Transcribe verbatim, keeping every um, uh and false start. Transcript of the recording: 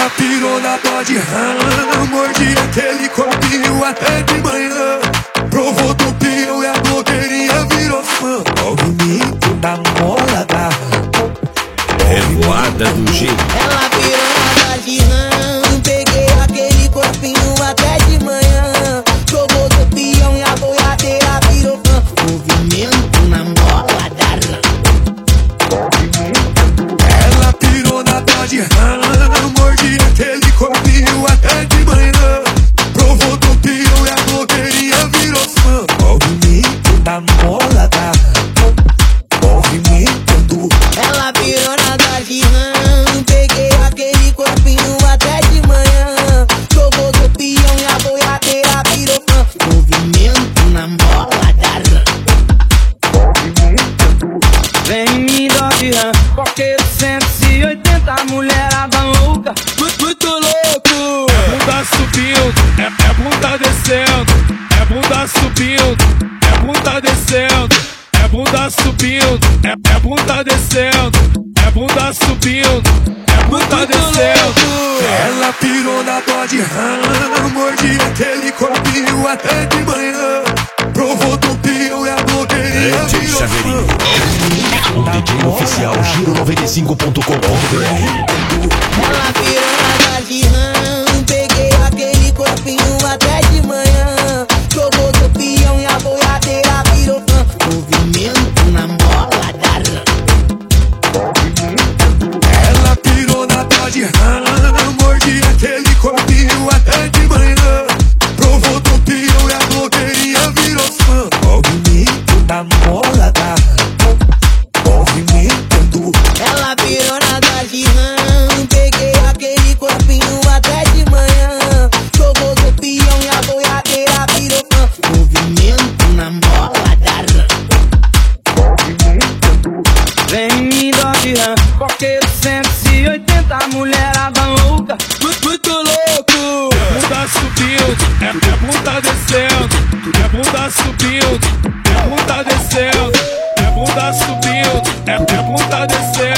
Ela pirou na Dodge Ram, mordi aquele corpinho até de manhã. Provou do pião e a blogueirinha virou fã. Movimento da namorada, revoada do jeito. Ela pirou na Dodge Ram, peguei aquele corpinho até de manhã. Provou do pião e a boiadeira virou fã. Movimento na mola da Ram. Ela pirou na Dodge Ram, mordi aquele corpinho até de manhã. Provou do pião e a blogueirinha virou fã. Movimento da namorada, movimentando. Ela pirou na Dodge Ram, peguei aquele corpinho até de manhã. Provou do pião e a boiadeira virou fã. Movimento na mola da Ram. Vem em mim, Dodge Ram, coqueiro cento e oitenta, mulherada louca, muito, muito louco. É bunda subindo, é, é bunda descendo. É bunda subindo, é bunda descendo. É bunda subindo, é, é bunda descendo. É bunda subindo, é bunda descendo. Ela pirou na Dodge Ram, mordi aquele corpinho até de manhã. Provou do pião e a blogueirinha D J virou Chaveirinho, fã. o D J oficial Giro noventa e cinco ponto com ponto br. Ela pirou na Dodge Ram, peguei aquele corpinho até de manhã. Jogou do pião e a boiadeira virou fã. Movimento na mola da Ram. Ela pirou na Dodge Ram, mordi aquele corpinho até de manhã. Provou do pião e a blogueirinha virou fã. Movimento da namorada, movimentando. Ela pirou na Dodge Ram, peguei aquele corpinho até de manhã. Jogou do pião e a boiadeira virou fã. Movimento na mola da Ram. Vem em mim, Dodge Ram, coqueiro cento e oitenta, mulherada louca, muito, muito louco. É bunda subindo, é, é bunda descendo. É bunda subindo, é bunda descendo. É bunda subindo, é, é bunda descendo.